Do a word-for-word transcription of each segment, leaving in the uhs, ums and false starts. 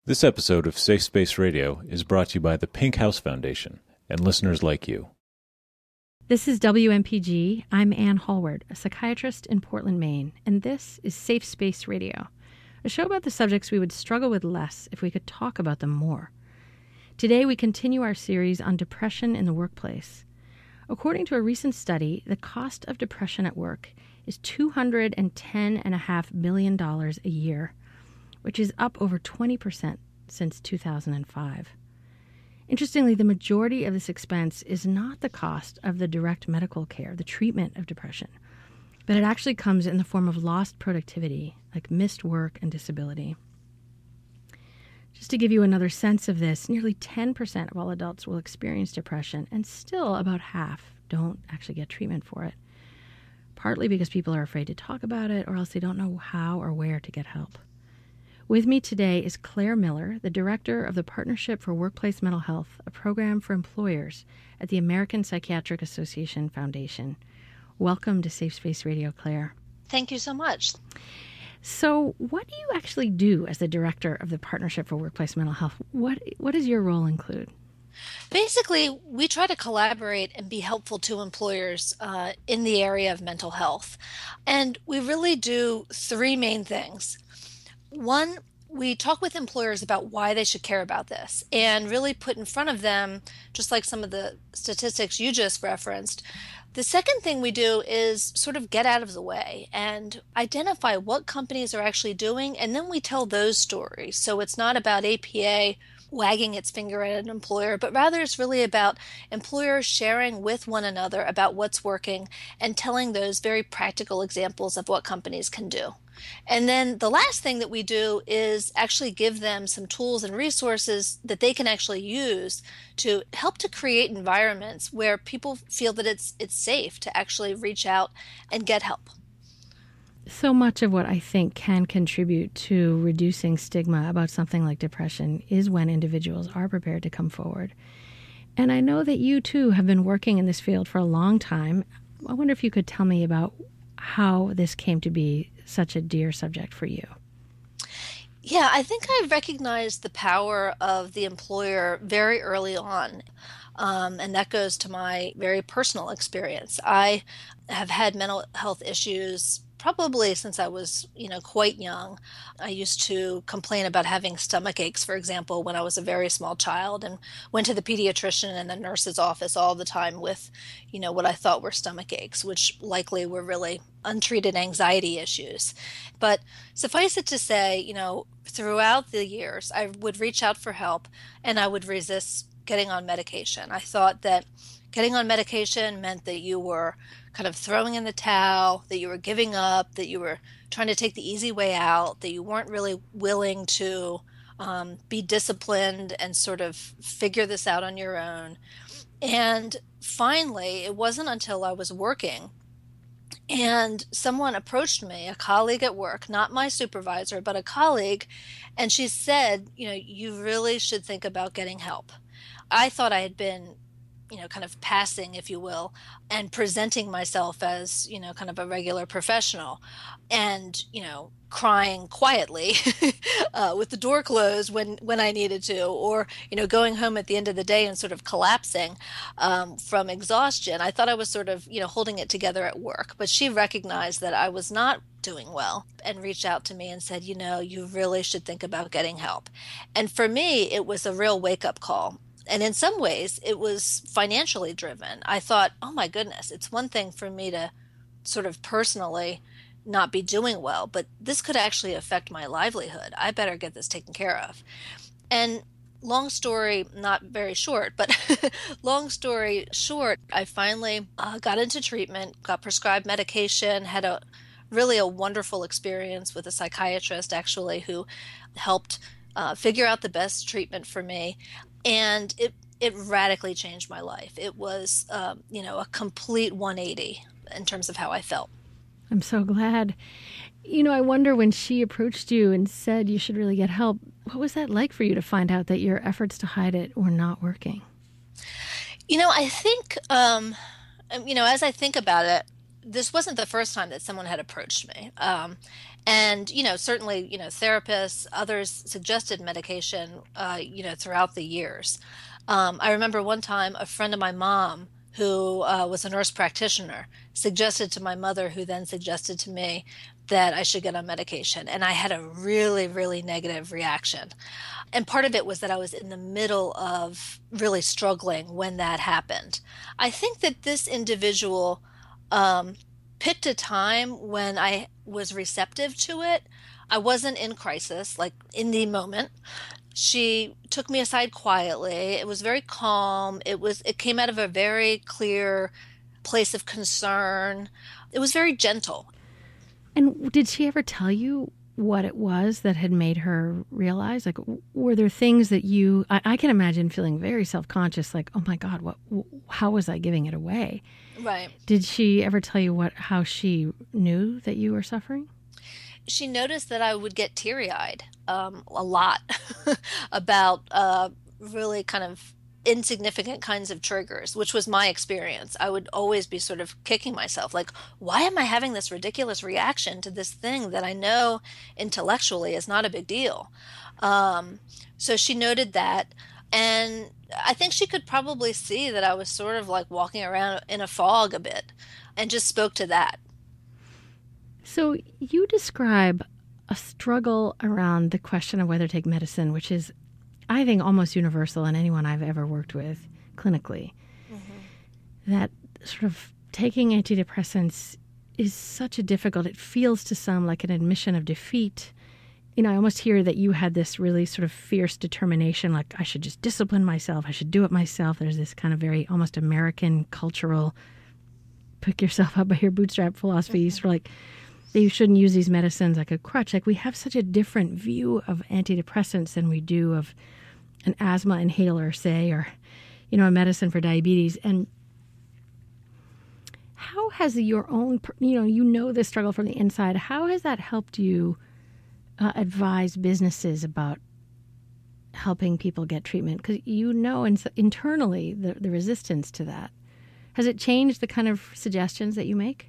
This episode of Safe Space Radio is brought to you by the Pink House Foundation and listeners like you. This is W M P G. I'm Ann Hallward, a psychiatrist in Portland, Maine, and this is Safe Space Radio, a show about the subjects we would struggle with less if we could talk about them more. Today, we continue our series on depression in the workplace. According to a recent study, the cost of depression at work is two hundred ten point five billion dollars a year, which is up over twenty percent since two thousand five. Interestingly, the majority of this expense is not the cost of the direct medical care, the treatment of depression, but it actually comes in the form of lost productivity, like missed work and disability. Just to give you another sense of this, nearly ten percent of all adults will experience depression, and still about half don't actually get treatment for it, partly because people are afraid to talk about it or else they don't know how or where to get help. With me today is Claire Miller, the director of the Partnership for Workplace Mental Health, a program for employers at the American Psychiatric Association Foundation. Welcome to Safe Space Radio, Claire. Thank you so much. So what do you actually do as the director of the Partnership for Workplace Mental Health? What What does your role include? Basically, we try to collaborate and be helpful to employers uh, in the area of mental health. And we really do three main things. One, we talk with employers about why they should care about this and really put in front of them, just like some of the statistics you just referenced. The second thing we do is sort of get out of the way and identify what companies are actually doing, and then we tell those stories. So it's not about A P A wagging its finger at an employer, but rather it's really about employers sharing with one another about what's working and telling those very practical examples of what companies can do. And then the last thing that we do is actually give them some tools and resources that they can actually use to help to create environments where people feel that it's it's safe to actually reach out and get help. So much of what I think can contribute to reducing stigma about something like depression is when individuals are prepared to come forward. And I know that you, too, have been working in this field for a long time. I wonder if you could tell me about how this came to be such a dear subject for you. Yeah, I think I recognized the power of the employer very early on. Um, and that goes to my very personal experience. I have had mental health issues probably since I was, you know, quite young. I used to complain about having stomach aches, for example, when I was a very small child, and went to the pediatrician and the nurse's office all the time with, you know, what I thought were stomach aches, which likely were really untreated anxiety issues. But suffice it to say, you know, throughout the years, I would reach out for help and I would resist getting on medication. I thought that getting on medication meant that you were kind of throwing in the towel, that you were giving up, that you were trying to take the easy way out, that you weren't really willing to um, be disciplined and sort of figure this out on your own. And finally, it wasn't until I was working and someone approached me, a colleague at work, not my supervisor, but a colleague, and she said, you know, you really should think about getting help. I thought I had been you know, kind of passing, if you will, and presenting myself as, you know, kind of a regular professional and, you know, crying quietly uh, with the door closed when, when I needed to, or, you know, going home at the end of the day and sort of collapsing um, from exhaustion. I thought I was sort of, you know, holding it together at work, but she recognized that I was not doing well and reached out to me and said, you know, you really should think about getting help. And for me, it was a real wake-up call. And in some ways, it was financially driven. I thought, oh my goodness, it's one thing for me to sort of personally not be doing well, but this could actually affect my livelihood. I better get this taken care of. And long story, not very short, but long story short, I finally uh, got into treatment, got prescribed medication, had a really a wonderful experience with a psychiatrist actually who helped uh, figure out the best treatment for me. And it it radically changed my life. It was, um, you know, a complete one eighty in terms of how I felt. I'm so glad. You know, I wonder when she approached you and said you should really get help, what was that like for you to find out that your efforts to hide it were not working? You know, I think, um, you know, as I think about it, this wasn't the first time that someone had approached me. Um, And, you know, certainly, you know, therapists, others suggested medication, uh, you know, throughout the years. Um, I remember one time a friend of my mom who uh, was a nurse practitioner suggested to my mother, who then suggested to me that I should get on medication. And I had a really, really negative reaction. And part of it was that I was in the middle of really struggling when that happened. I think that this individual um, picked a time when I was receptive to it. I wasn't in crisis, like in the moment. She took me aside quietly. It was very calm. It was, it came out of a very clear place of concern. It was very gentle. And did she ever tell you what it was that had made her realize? Like, were there things that you, I, I can imagine feeling very self-conscious, like, oh my God, what, how was I giving it away? Right. Did she ever tell you what, how she knew that you were suffering? She noticed that I would get teary-eyed um, a lot about uh, really kind of insignificant kinds of triggers, which was my experience. I would always be sort of kicking myself, like, why am I having this ridiculous reaction to this thing that I know intellectually is not a big deal? Um, so she noted that, and I think she could probably see that I was sort of like walking around in a fog a bit, and just spoke to that. So you describe a struggle around the question of whether to take medicine, which is, I think, almost universal in anyone I've ever worked with clinically. Mm-hmm. That sort of taking antidepressants is such a difficult, it feels to some like an admission of defeat. You know, I almost hear that you had this really sort of fierce determination, like I should just discipline myself, I should do it myself. There's this kind of very almost American cultural pick yourself up by your bootstrap philosophy. Mm-hmm. Sort of like, you shouldn't use these medicines like a crutch. Like, we have such a different view of antidepressants than we do of an asthma inhaler, say, or, you know, a medicine for diabetes. And how has your own, you know, you know this struggle from the inside. How has that helped you uh, advise businesses about helping people get treatment? Because you know in, internally the, the resistance to that. Has it changed the kind of suggestions that you make?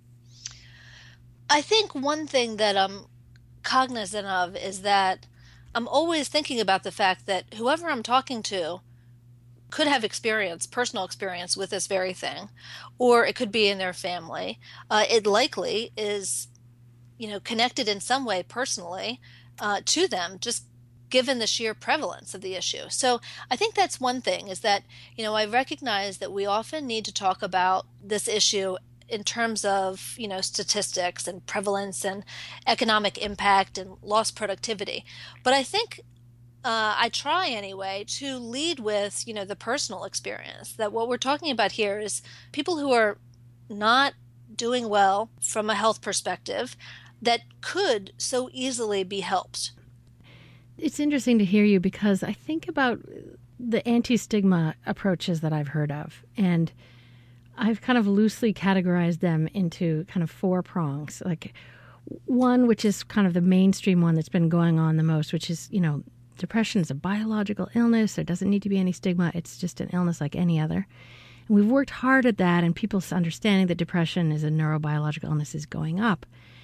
I think one thing that I'm cognizant of is that I'm always thinking about the fact that whoever I'm talking to could have experience, personal experience with this very thing, or it could be in their family. Uh, it likely is, you know, connected in some way personally uh, to them, just given the sheer prevalence of the issue. So I think that's one thing, is that, you know, I recognize that we often need to talk about this issue in terms of, you know, statistics and prevalence and economic impact and lost productivity. But I think uh, I try anyway to lead with, you know, the personal experience, that what we're talking about here is people who are not doing well from a health perspective that could so easily be helped. It's interesting to hear you, because I think about the anti-stigma approaches that I've heard of, and I've kind of loosely categorized them into kind of four prongs. Like one, which is kind of the mainstream one that's been going on the most, which is, you know, depression is a biological illness. There doesn't need to be any stigma. It's just an illness like any other. And we've worked hard at that, and people's understanding that depression is a neurobiological illness is going up.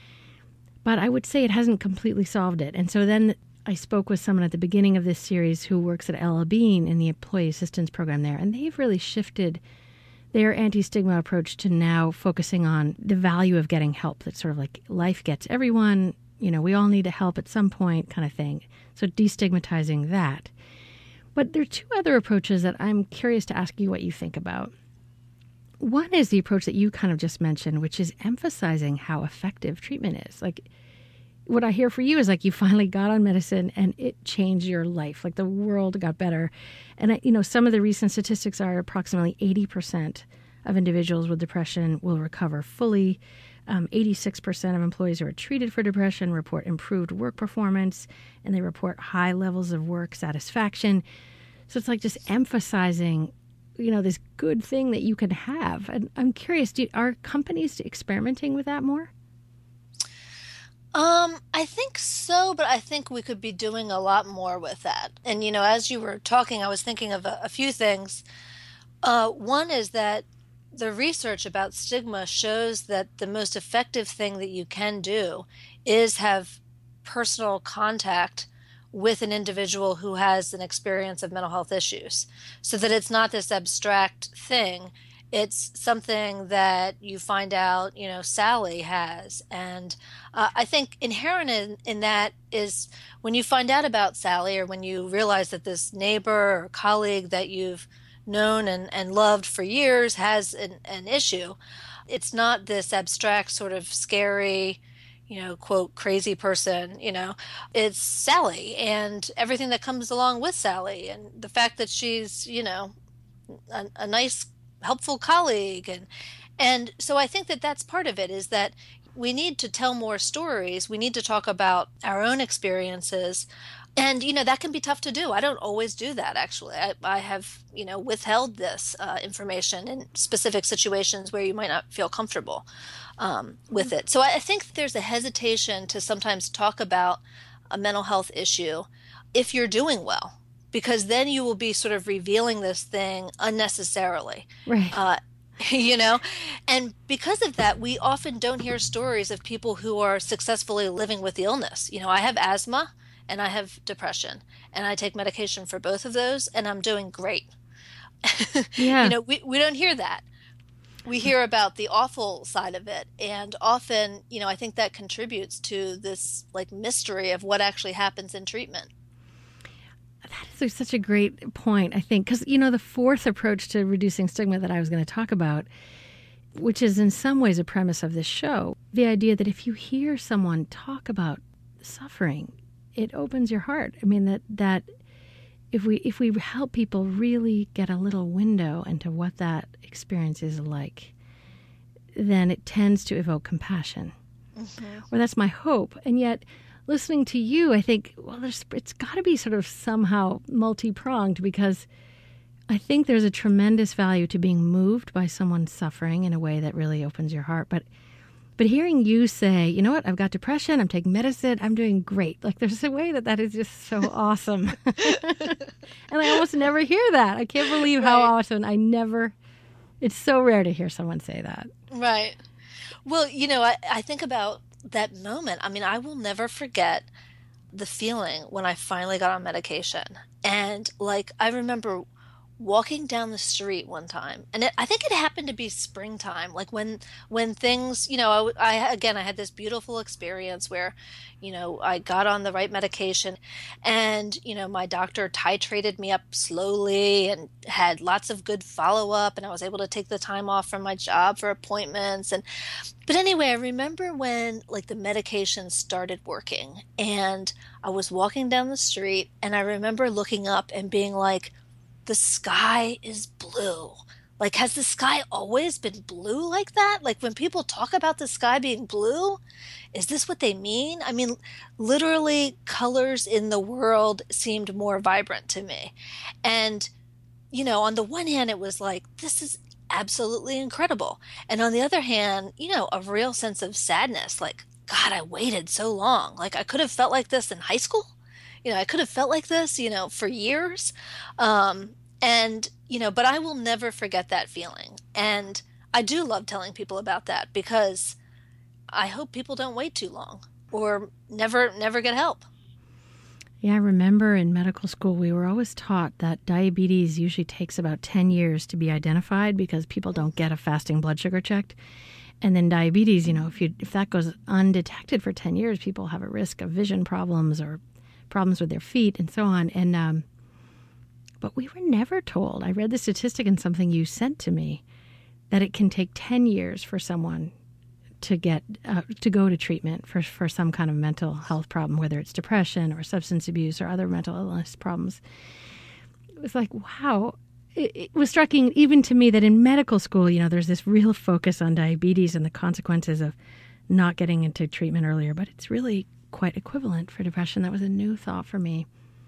But I would say it hasn't completely solved it. And so then I spoke with someone at the beginning of this series who works at L L Bean in the employee assistance program there, and they've really shifted their anti-stigma approach to now focusing on the value of getting help. That's sort of like life gets everyone, you know, we all need help at some point kind of thing. So destigmatizing that. But there are two other approaches that I'm curious to ask you what you think about. One is the approach that you kind of just mentioned, which is emphasizing how effective treatment is. Like, what I hear for you is like you finally got on medicine and it changed your life. Like the world got better. And, I, you know, some of the recent statistics are approximately eighty percent of individuals with depression will recover fully. Um, eighty-six percent of employees who are treated for depression report improved work performance, and they report high levels of work satisfaction. So it's like just emphasizing, you know, this good thing that you can have. And I'm curious, do, are companies experimenting with that more? Um, I think so, but I think we could be doing a lot more with that. And, you know, as you were talking, I was thinking of a, a few things. Uh, one is that the research about stigma shows that the most effective thing that you can do is have personal contact with an individual who has an experience of mental health issues, so that it's not this abstract thing. It's something that you find out, you know, Sally has. And uh, I think inherent in, in that is when you find out about Sally, or when you realize that this neighbor or colleague that you've known and, and loved for years has an, an issue, it's not this abstract sort of scary, you know, quote, crazy person, you know, it's Sally and everything that comes along with Sally, and the fact that she's, you know, a, a nice, helpful colleague. And, and so I think that that's part of it, is that we need to tell more stories. We need to talk about our own experiences. And, you know, that can be tough to do. I don't always do that, actually. I, I have, you know, withheld this uh, information in specific situations where you might not feel comfortable um, with it. So I think there's a hesitation to sometimes talk about a mental health issue if you're doing well, because then you will be sort of revealing this thing unnecessarily. Right. Uh, you know, and because of that, we often don't hear stories of people who are successfully living with the illness. You know, I have asthma and I have depression, and I take medication for both of those, and I'm doing great. Yeah. You know, we, we don't hear that. We hear about the awful side of it. And often, you know, I think that contributes to this like mystery of what actually happens in treatment. That is such a great point, I think, because, you know, the fourth approach to reducing stigma that I was going to talk about, which is in some ways a premise of this show, the idea that if you hear someone talk about suffering, it opens your heart. I mean, that that if we if we help people really get a little window into what that experience is like, then it tends to evoke compassion. Mm-hmm. Or that's my hope. And yet, listening to you, I think, well, there's, it's got to be sort of somehow multi-pronged, because I think there's a tremendous value to being moved by someone suffering in a way that really opens your heart. But But hearing you say, you know what, I've got depression, I'm taking medicine, I'm doing great. Like, there's a way that that is just so awesome. And I almost never hear that. I can't believe how Right. awesome. I never, it's so rare to hear someone say that. Right. Well, you know, I, I think about that moment. I mean, I will never forget the feeling when I finally got on medication. And like, I remember walking down the street one time, and it, I think it happened to be springtime, like when when things, you know, I, I again I had this beautiful experience where, you know, I got on the right medication, and you know, my doctor titrated me up slowly and had lots of good follow up, and I was able to take the time off from my job for appointments. And but anyway, I remember when like the medication started working, and I was walking down the street, and I remember looking up and being like, the sky is blue. Like, has the sky always been blue like that? Like, when people talk about the sky being blue, is this what they mean? I mean, literally, colors in the world seemed more vibrant to me. And, you know, on the one hand, it was like, this is absolutely incredible. And on the other hand, you know, a real sense of sadness. Like, God, I waited so long. Like, I could have felt like this in high school. You know, I could have felt like this, you know, for years. Um, and, you know, but I will never forget that feeling. And I do love telling people about that, because I hope people don't wait too long or never, never get help. Yeah, I remember in medical school, we were always taught that diabetes usually takes about ten years to be identified, because people don't get a fasting blood sugar checked. And then diabetes, you know, if you if that goes undetected for ten years, people have a risk of vision problems or problems with their feet and so on. And um, but we were never told. I read the statistic in something you sent to me that it can take ten years for someone to get uh, to go to treatment for for some kind of mental health problem, whether it's depression or substance abuse or other mental illness problems. It was like, wow. It, it was striking even to me that in medical school, you know, there's this real focus on diabetes and the consequences of not getting into treatment earlier, but it's really quite equivalent for depression. That was a new thought for me.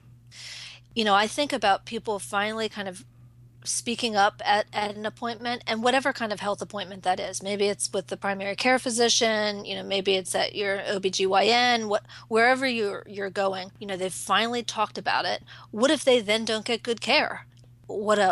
You know, I think about people finally kind of speaking up at, at an appointment, and whatever kind of health appointment that is. Maybe it's with the primary care physician, you know, maybe it's at your O B G Y N, what, wherever you're, you're going, you know, they've finally talked about it. What if they then don't get good care? What a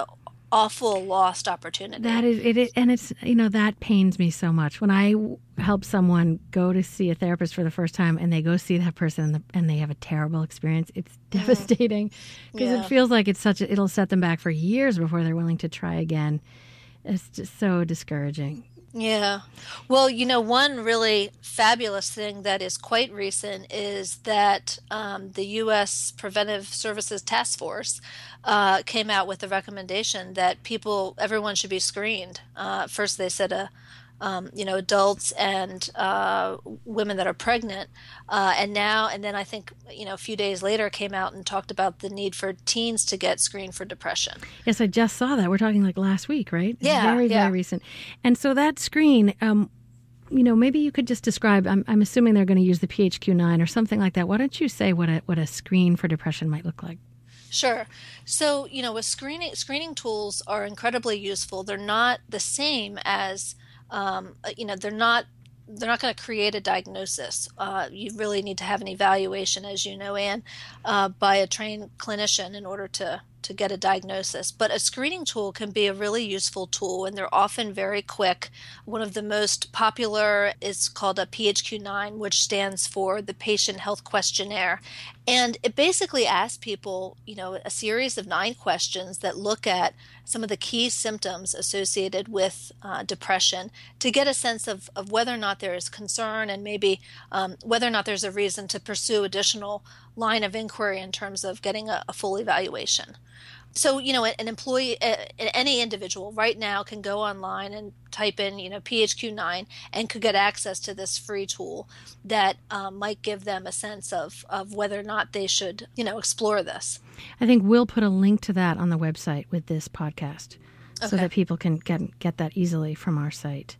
awful lost opportunity. That is it, it, and it's, you know, that pains me so much. When I w- help someone go to see a therapist for the first time and they go see that person and, the, and they have a terrible experience, it's devastating because Yeah. it feels like it's such a, it'll set them back for years before they're willing to try again. It's just so discouraging. Yeah. Well, you know, one really fabulous thing that is quite recent is that um, the U S Preventive Services Task Force uh, came out with a recommendation that people, everyone should be screened. Uh, first, they said, uh, um, you know, adults and uh, women that are pregnant. Uh, and now, and then I think, you know, a few days later came out and talked about the need for teens to get screened for depression. Yes, I just saw that. We're talking like last week, right? It's Yeah, very, yeah. very recent. And so that screen, um, you know, maybe you could just describe, I'm, I'm assuming they're going to use the P H Q nine or something like that. Why don't you say what a, what a screen for depression might look like? Sure. So, you know, with screening, screening tools are incredibly useful. They're not the same as, um, uh, you know, they're not they're not going to create a diagnosis. Uh, you really need to have an evaluation, as you know, Anne, uh, by a trained clinician in order to to get a diagnosis. But a screening tool can be a really useful tool, and they're often very quick. One of the most popular is called a P H Q nine, which stands for the Patient Health Questionnaire. And it basically asks people, you know, a series of nine questions that look at some of the key symptoms associated with uh, depression to get a sense of, of whether or not there is concern and maybe um, whether or not there's a reason to pursue additional line of inquiry in terms of getting a, a full evaluation. So, you know, an employee, any individual right now can go online and type in, you know, P H Q nine and could get access to this free tool that um, might give them a sense of, of whether or not they should, you know, explore this. I think we'll put a link to that on the website with this podcast so Okay. that people can get, get that easily from our site.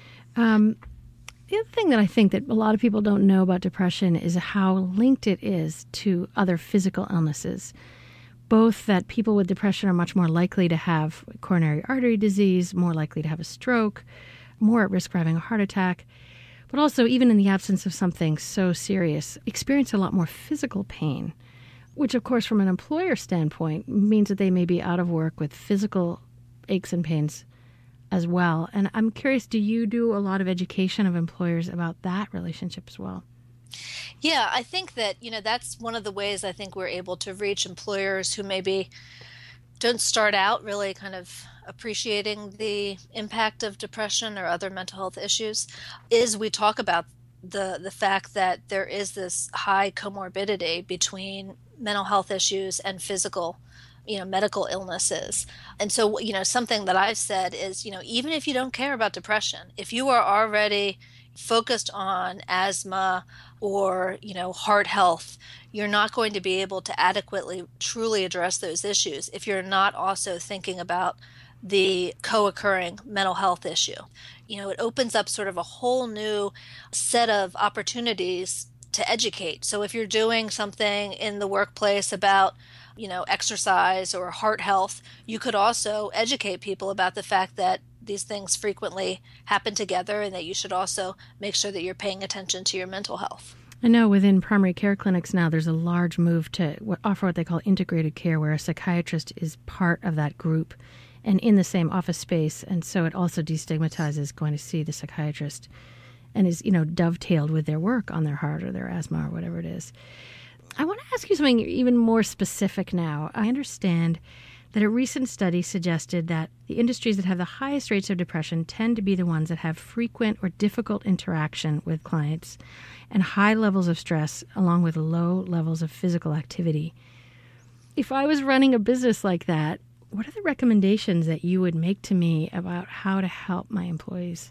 Um, the other thing that I think that a lot of people don't know about depression is how linked it is to other physical illnesses. Both that people with depression are much more likely to have coronary artery disease, more likely to have a stroke, more at risk for having a heart attack, but also even in the absence of something so serious, experience a lot more physical pain, which of course from an employer standpoint means that they may be out of work with physical aches and pains as well. And I'm curious, do you do a lot of education of employers about that relationship as well? Yeah, I think that, you know, that's one of the ways I think we're able to reach employers who maybe don't start out really kind of appreciating the impact of depression or other mental health issues, is we talk about the the fact that there is this high comorbidity between mental health issues and physical, you know, medical illnesses. And so, you know, something that I've said is, you know, even if you don't care about depression, if you are already focused on asthma or, you know, heart health, you're not going to be able to adequately truly address those issues if you're not also thinking about the co-occurring mental health issue. You know, it opens up sort of a whole new set of opportunities to educate. So if you're doing something in the workplace about, you know, exercise or heart health, you could also educate people about the fact that these things frequently happen together and that you should also make sure that you're paying attention to your mental health. I know within primary care clinics now there's a large move to offer what they call integrated care, where a psychiatrist is part of that group and in the same office space. And so it also destigmatizes going to see the psychiatrist and is, you know, dovetailed with their work on their heart or their asthma or whatever it is. I want to ask you something even more specific now. I understand that a recent study suggested that the industries that have the highest rates of depression tend to be the ones that have frequent or difficult interaction with clients and high levels of stress along with low levels of physical activity. If I was running a business like that, what are the recommendations that you would make to me about how to help my employees?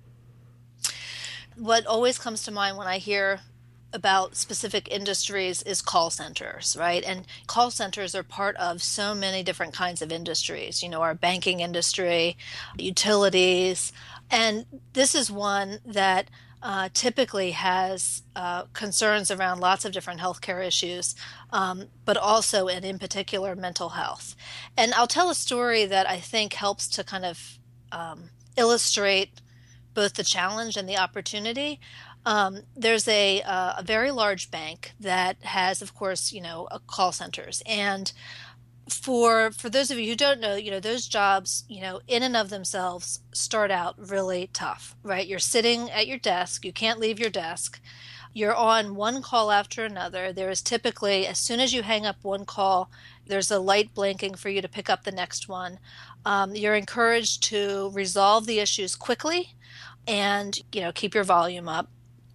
What always comes to mind when I hear about specific industries is call centers, right? And call centers are part of so many different kinds of industries, you know, our banking industry, utilities. And this is one that uh, typically has uh, concerns around lots of different healthcare issues, um, but also, and in particular, mental health. And I'll tell a story that I think helps to kind of um, illustrate both the challenge and the opportunity. Um, there's a, uh, a very large bank that has, of course, you know, uh, call centers. And For for those of you who don't know, you know, those jobs, you know, in and of themselves start out really tough, right? You're sitting at your desk, you can't leave your desk. You're on one call after another. There is typically, as soon as you hang up one call, there's a light blinking for you to pick up the next one. Um, you're encouraged to resolve the issues quickly and, you know, keep your volume up.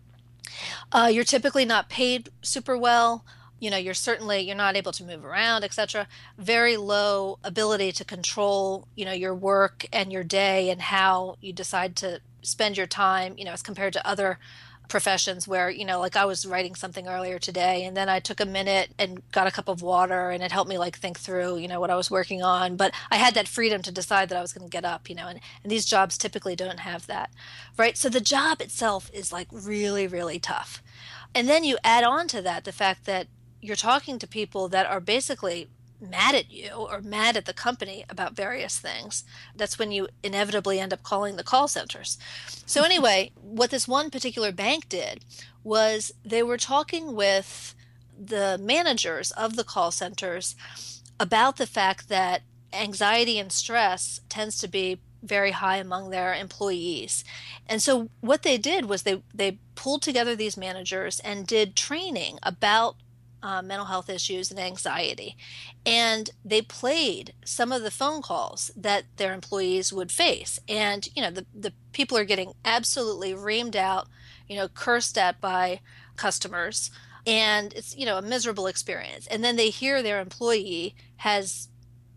Uh, you're typically not paid super well. You know, you're certainly, you're not able to move around, et cetera. Very low ability to control, you know, your work and your day and how you decide to spend your time, you know, as compared to other professions where, you know, like I was writing something earlier today and then I took a minute and got a cup of water and it helped me like think through, you know, what I was working on. But I had that freedom to decide that I was going to get up, you know, and, and these jobs typically don't have that, right? So the job itself is like really, really tough. And then you add on to that the fact that you're talking to people that are basically mad at you or mad at the company about various things. That's when you inevitably end up calling the call centers. So anyway, what this one particular bank did was they were talking with the managers of the call centers about the fact that anxiety and stress tends to be very high among their employees. And so what they did was they, they pulled together these managers and did training about Uh, mental health issues and anxiety. And they played some of the phone calls that their employees would face. And, you know, the, the people are getting absolutely reamed out, you know, cursed at by customers. And it's, you know, a miserable experience. And then they hear their employee has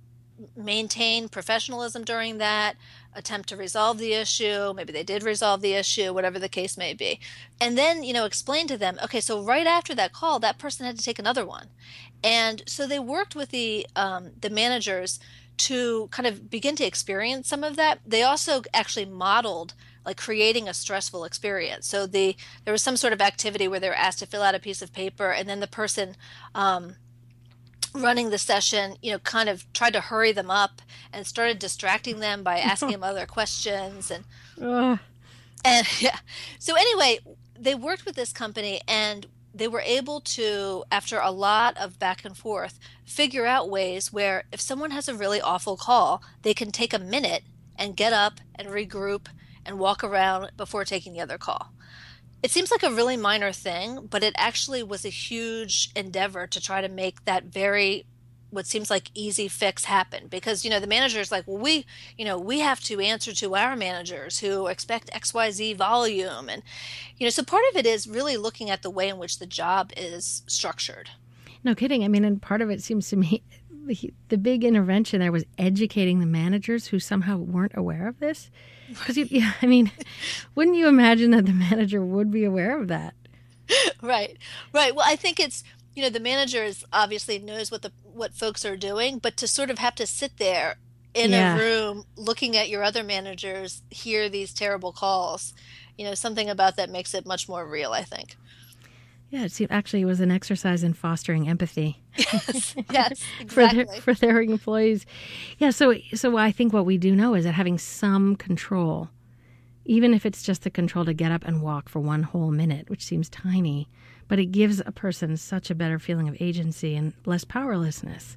maintained professionalism during that, attempt to resolve the issue. Maybe they did resolve the issue, whatever the case may be. And then, you know, explain to them, okay, so right after that call, that person had to take another one. And so they worked with the um, the managers to kind of begin to experience some of that. They also actually modeled like creating a stressful experience. So the there was some sort of activity where they were asked to fill out a piece of paper, and then the person um, running the session, you know, kind of tried to hurry them up and started distracting them by asking them other questions. And, Ugh. and yeah. So anyway, they worked with this company and they were able to, after a lot of back and forth, figure out ways where if someone has a really awful call, they can take a minute and get up and regroup and walk around before taking the other call. It seems like a really minor thing, but it actually was a huge endeavor to try to make that very, what seems like easy fix happen. Because, you know, the manager's like, well, we, you know, we have to answer to our managers who expect X Y Z volume. And, you know, so part of it is really looking at the way in which the job is structured. No kidding. I mean, and part of it seems to me, the, the big intervention there was educating the managers who somehow weren't aware of this. Because, yeah, I mean, wouldn't you imagine that the manager would be aware of that? Right, right. Well, I think it's, you know, the manager obviously knows what the what folks are doing, but to sort of have to sit there in Yeah. a room looking at your other managers hear these terrible calls, you know, something about that makes it much more real, I think. Yeah, it seemed, actually it was an exercise in fostering empathy. Yes, yes, for exactly. their, for their employees. Yeah, so so I think what we do know is that having some control, even if it's just the control to get up and walk for one whole minute, which seems tiny, but it gives a person such a better feeling of agency and less powerlessness.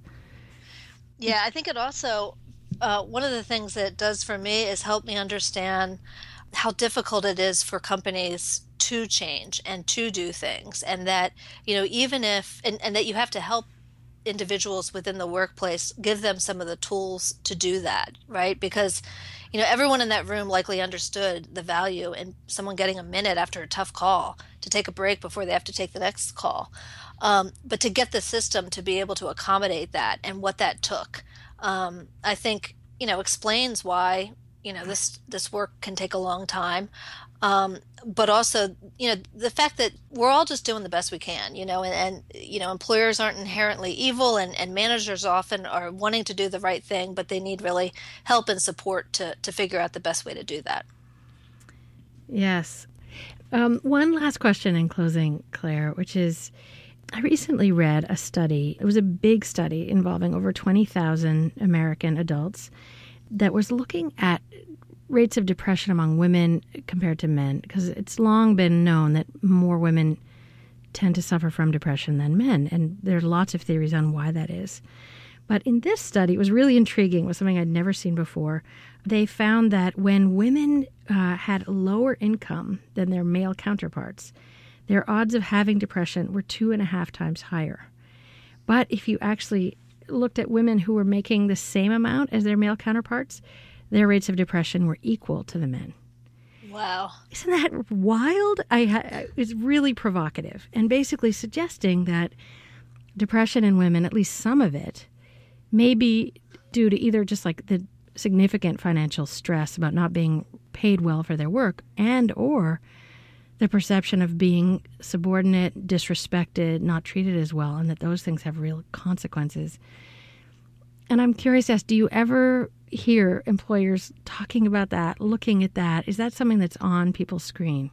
Yeah, I think it also, uh, one of the things that it does for me is help me understand how difficult it is for companies to change and to do things. And that, you know, even if, and, and that you have to help individuals within the workplace, give them some of the tools to do that, right? Because, you know, everyone in that room likely understood the value in someone getting a minute after a tough call to take a break before they have to take the next call. Um, but to get the system to be able to accommodate that and what that took, um, I think, you know, explains why, you know, this, this work can take a long time. Um, but also, you know, the fact that we're all just doing the best we can, you know, and, and you know, employers aren't inherently evil, and, and managers often are wanting to do the right thing, but they need really help and support to, to figure out the best way to do that. Yes. Um, one last question in closing, Claire, which is, I recently read a study. It was a big study involving over twenty thousand American adults that was looking at rates of depression among women compared to men, because it's long been known that more women tend to suffer from depression than men, and there are lots of theories on why that is. But in this study, it was really intriguing. It was something I'd never seen before. They found that when women uh, had lower income than their male counterparts, their odds of having depression were two and a half times higher. But if you actually looked at women who were making the same amount as their male counterparts, their rates of depression were equal to the men. Wow. Isn't that wild? I ha- It's really provocative and basically suggesting that depression in women, at least some of it, may be due to either just like the significant financial stress about not being paid well for their work and or the perception of being subordinate, disrespected, not treated as well, and that those things have real consequences. And I'm curious to ask, do you ever hear employers talking about that, looking at that? Is that something that's on people's screen?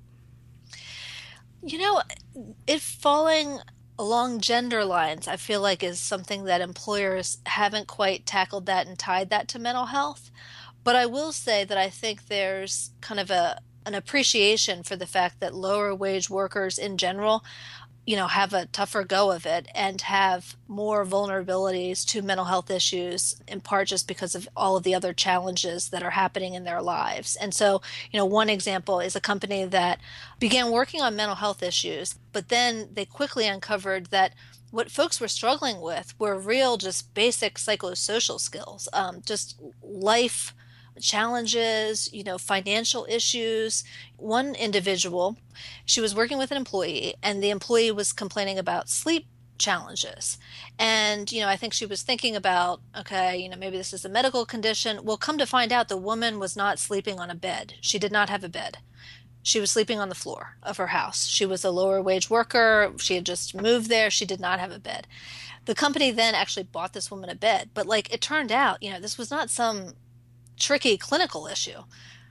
You know, it falling along gender lines, I feel like is something that employers haven't quite tackled that and tied that to mental health. But I will say that I think there's kind of a an appreciation for the fact that lower wage workers in general, you know, have a tougher go of it and have more vulnerabilities to mental health issues, in part just because of all of the other challenges that are happening in their lives. And so, you know, one example is a company that began working on mental health issues, but then they quickly uncovered that what folks were struggling with were real, just basic psychosocial skills, um, just life challenges, you know, financial issues. One individual, she was working with an employee, and the employee was complaining about sleep challenges. And, you know, I think she was thinking about, okay, you know, maybe this is a medical condition. Well, come to find out, the woman was not sleeping on a bed. She did not have a bed. She was sleeping on the floor of her house. She was a lower wage worker. She had just moved there. She did not have a bed. The company then actually bought this woman a bed. But like it turned out, you know, this was not some tricky clinical issue.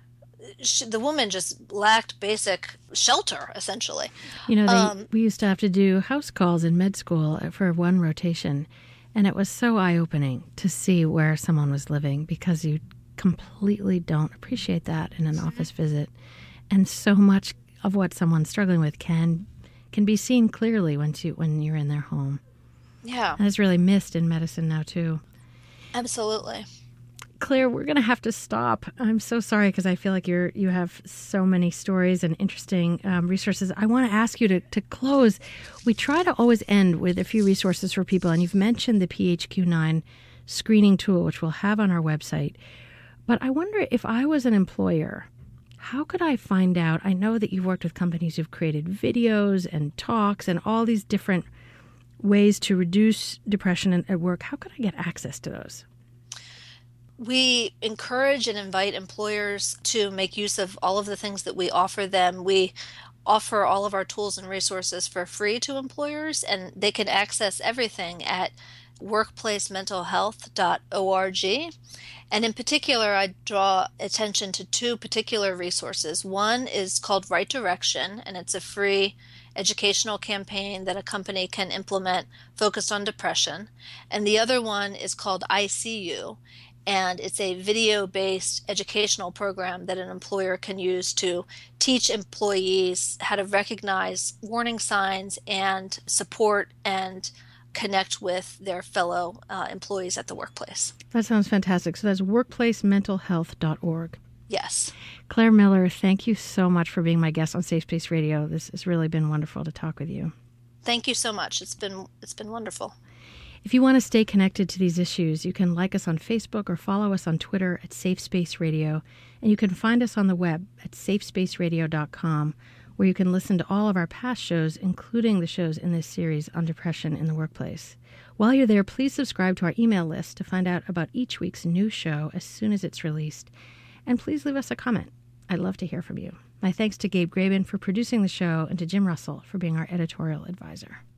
She, the woman just lacked basic shelter, essentially. You know, they, um, we used to have to do house calls in med school for one rotation, and it was so eye-opening to see where someone was living because you completely don't appreciate that in an office visit. And so much of what someone's struggling with can can be seen clearly when you when you're in their home. Yeah, and it's really missed in medicine now too. Absolutely. Claire, we're going to have to stop. I'm so sorry because I feel like you're you have so many stories and interesting um, resources. I want to ask you to, to close. We try to always end with a few resources for people, and you've mentioned the P H Q nine screening tool, which we'll have on our website. But I wonder if I was an employer, how could I find out? I know that you've worked with companies who've created videos and talks and all these different ways to reduce depression at work. How could I get access to those? We encourage and invite employers to make use of all of the things that we offer them. We offer all of our tools and resources for free to employers, and they can access everything at workplace mental health dot org. And in particular, I draw attention to two particular resources. One is called Right Direction, and it's a free educational campaign that a company can implement focused on depression. And the other one is called I See You, and it's a video-based educational program that an employer can use to teach employees how to recognize warning signs and support and connect with their fellow uh, employees at the workplace. That sounds fantastic. So that's workplace mental health dot org. Yes. Claire Miller, thank you so much for being my guest on Safe Space Radio. This has really been wonderful to talk with you. Thank you so much. It's been it's been wonderful. If you want to stay connected to these issues, you can like us on Facebook or follow us on Twitter at Safe Space Radio. And you can find us on the web at safe space radio dot com, where you can listen to all of our past shows, including the shows in this series on depression in the workplace. While you're there, please subscribe to our email list to find out about each week's new show as soon as it's released. And please leave us a comment. I'd love to hear from you. My thanks to Gabe Graben for producing the show and to Jim Russell for being our editorial advisor.